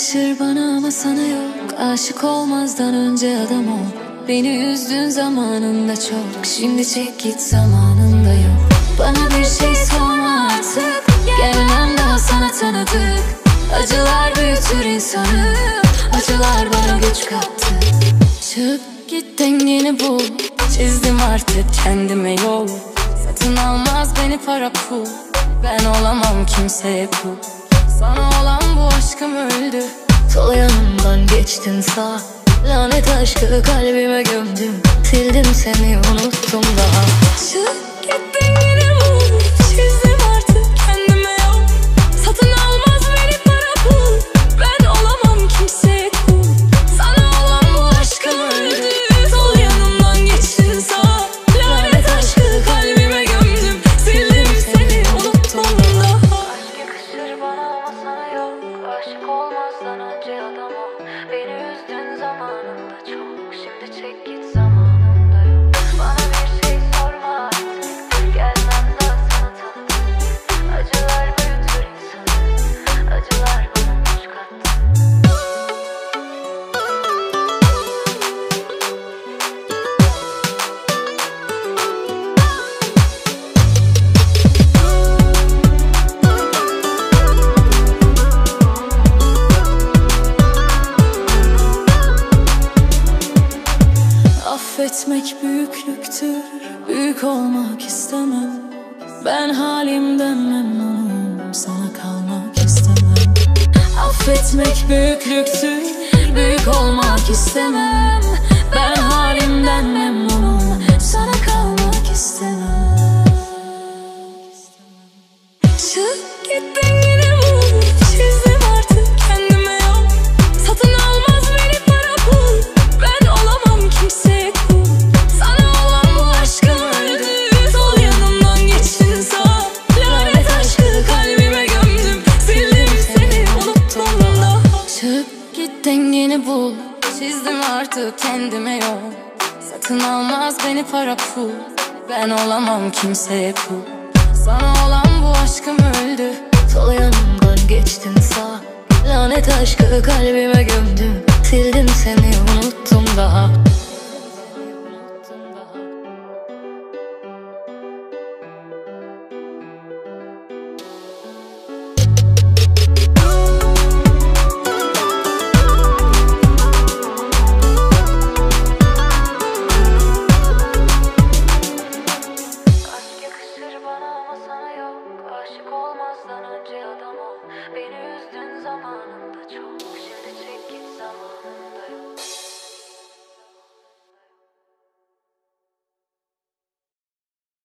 yakışır bana ama sana yok. Aşık olmazdan önce adam ol. Beni üzdün zamanında çok. Şimdi çek git, zamanında yok. Bana bir şey sorma artık. Gelmem daha sana tanıdık. Acılar büyütür insanı. Acılar bana güç kattı. Çık git, dengeni bul. Çizdim artık kendime yol. Satın almaz beni para pul. Ben olamam kimseye kul. Sana olan bu aşkım öldü. Sol yanımdan geçtin sağ. Lanet aşkı kalbime gömdüm. Sildim seni, unuttum daha. Çık git, dengeni bul. Çizdim artık kendime yol. Satın almaz beni para pul. Ben olamam kimseye kul. Sana olan bu aşkım öldü. Sol yanımdan geçtin sağ. Lanet aşkı kalbime gömdüm. Sildim seni, unuttum daha. Aşk yakışır bana ama sana yok. Aşık olmazdan önce adam ol. Beni üzdün zamanında çok. Şimdi çek git, zamanında yok. Bana bir şey sorma artık. Gelmem daha sana tanıdık. Acılar büyütür insanı. Acılar bana güç kattı. Affetmek büyüklüktür, büyük olmak istemem. Ben halimden memnunum, sana kalmak istemem. Affetmek büyüklüktür, büyük olmak istemem. Ben halimden memnunum, sana kalmak istemem. Çık git, dengeni bul. Çizdim artık kendime yol. Satın almaz beni para pul. Ben olamam kimseye kul. Sana olan bu aşkım öldü. Sol yanımdan geçtin sağ. Lanet aşkı kalbime gömdüm. Sildim seni, unuttum daha. Çık git, dengeni bul. Çizdim artık kendime yol. Satın almaz beni para pul. Ben olamam kimseye kul. Sana olan bu aşkım öldü. Sol yanımdan geçtin sağ. Lanet aşkı kalbime gömdüm. Sildim seni, unuttum daha.